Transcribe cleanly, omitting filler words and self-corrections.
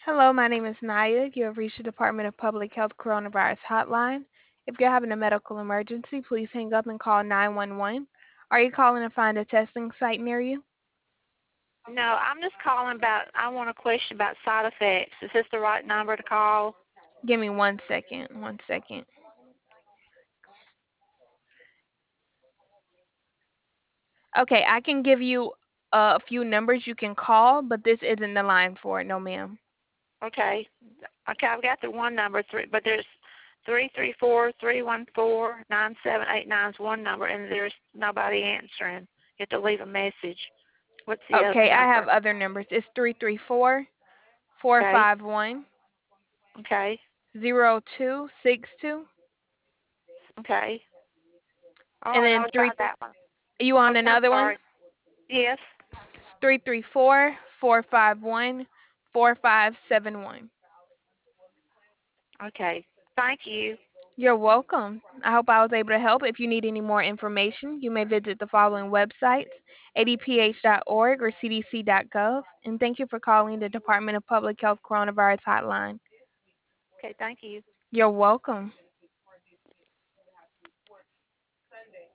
Hello, my name is Naya. You have reached the Department of Public Health Coronavirus Hotline. If you're having a medical emergency, please hang up and call 911. Are you calling to find a testing site near you? No, I'm just calling about, I want a question about side effects. Is this the right number to call? Give me 1 second. 1 second. Okay, I can give you a few numbers you can call, but this isn't the line for it. No, ma'am. Okay. Okay, I've got the one number, but there's 334-314-9789 is one number, and there's nobody answering. You have to leave a message. What's the other Okay, I have number? other numbers. It's 334 four Okay. five one Okay. 0262, Okay. All and right, then I'll try that one. you want Okay, I'm another one? sorry. Yes. 334-451-4571. Okay. Thank you. You're welcome. I hope I was able to help. If you need any more information, you may visit the following websites: adph.org or cdc.gov. And thank you for calling the Department of Public Health Coronavirus Hotline. Okay, thank you. You're welcome.